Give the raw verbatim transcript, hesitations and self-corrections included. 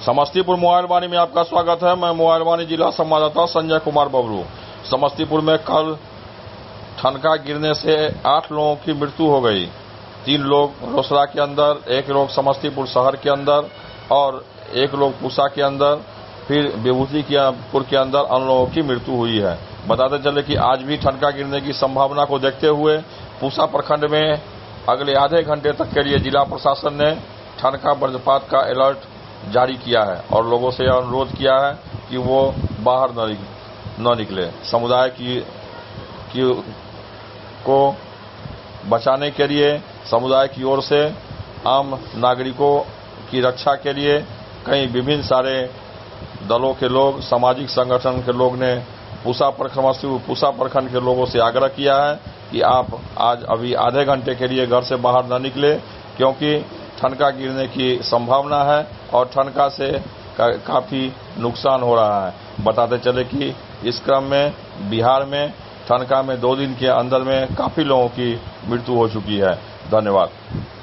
Samastipur mobile वाणी में आपका स्वागत है। मैं मोबाइल वाणी जिला संवाददाता संजय कुमार बबलू। समस्तीपुर में कल ठनका गिरने से आठ लोगों की मृत्यु हो गई। तीन लोग रोसड़ा के अंदर, एक लोग समस्तीपुर शहर के अंदर और एक लोग पूसा के अंदर, फिर विभूतिपुर के अंदर अन्य लोगों की मृत्यु हुई है। बताते चले कि आज भी ठनका गिरने की संभावना को देखते हुए पूसा प्रखंड में अगले आधे घंटे तक के लिए जिला प्रशासन ने ठनका वज्रपात का अलर्ट जारी किया है और लोगों से अनुरोध किया है कि वो बाहर न निकले। समुदाय की, की को बचाने के लिए समुदाय की ओर से आम नागरिकों की रक्षा के लिए कई विभिन्न सारे दलों के लोग, सामाजिक संगठन के लोग ने पूसा प्रखंड पूसा प्रखंड के लोगों से आग्रह किया है कि आप आज अभी आधे घंटे के लिए घर से बाहर न निकले, क्योंकि ठनका गिरने की संभावना है और ठनका से का, काफी नुकसान हो रहा है। बताते चले कि इस क्रम में बिहार में ठनका में दो दिन के अंदर में काफी लोगों की मृत्यु हो चुकी है। धन्यवाद।